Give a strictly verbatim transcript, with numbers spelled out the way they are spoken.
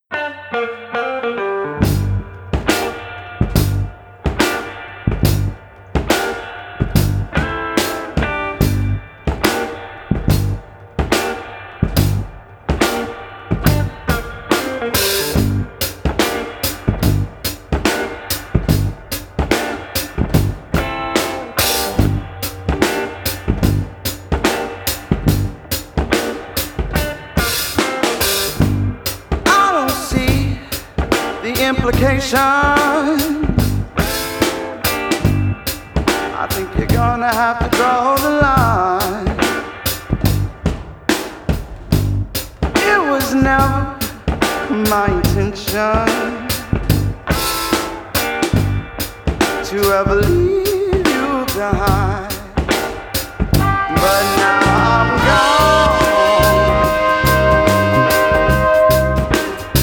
Implication. I think you're gonna have to draw the line. It was never my intention to ever leave you behind, but now